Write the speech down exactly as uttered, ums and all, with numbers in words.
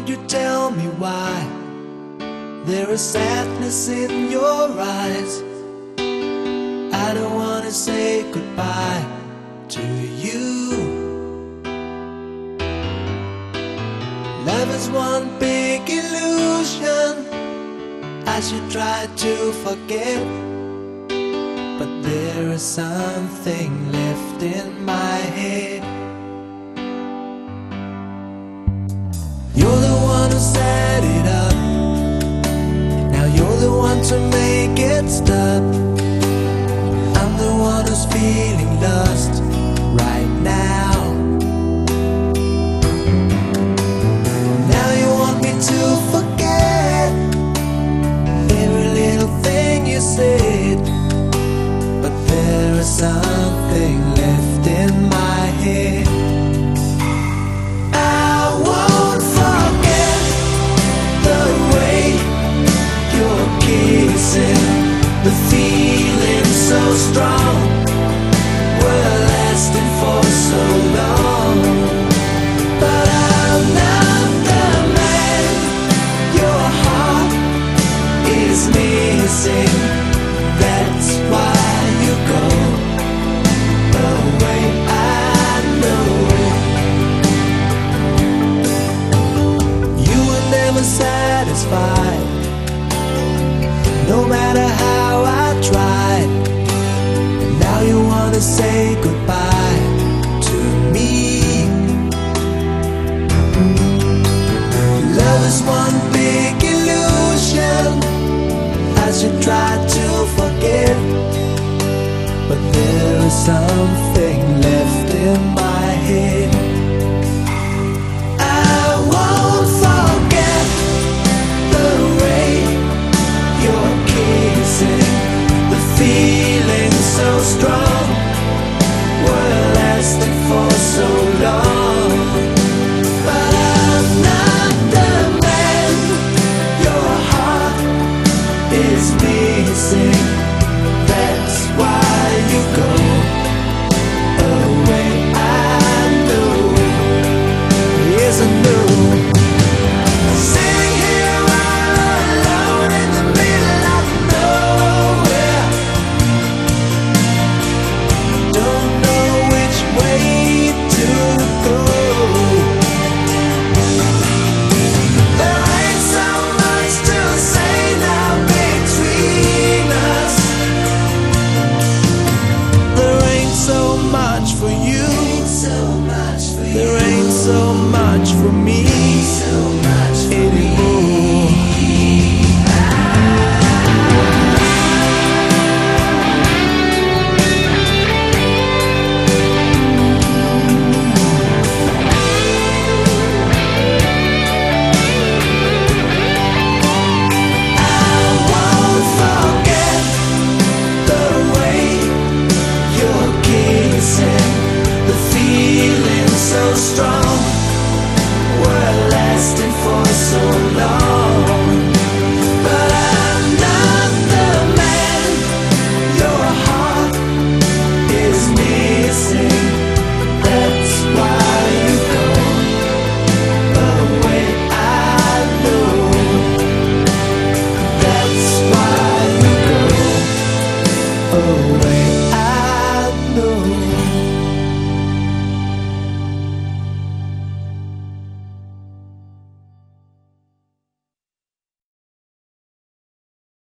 Won't you tell me why there is sadness in your eyes? I don't wanna say goodbye to you. Love is one big illusion I should try to forget, but there is something left in my head. You're the one who set it up, now you're the one to make it stop. I'm the one who's feeling lost right now. Now you want me to forget every little thing you said, but there is something left in my head. I won't forget the way you're kissing, the feeling so strong, we're lasting for so long. But I'm not the man your heart is missing. That's why you go away, I know. You were never satisfied, no matter how I tried. Now you wanna say goodbye to me. Love is one big illusion I should try to forget, but there is something left in my head. I won't forget the way you're kissing, the feeling so strong, we're lasting for so long. But I'm not the man your heart is missing. That's why you go away, I know. Yes, I know. Sitting here all alone in the middle of nowhere, don't know which way to go. There ain't so much to say now between us. There ain't so much for you, there ain't so much for me.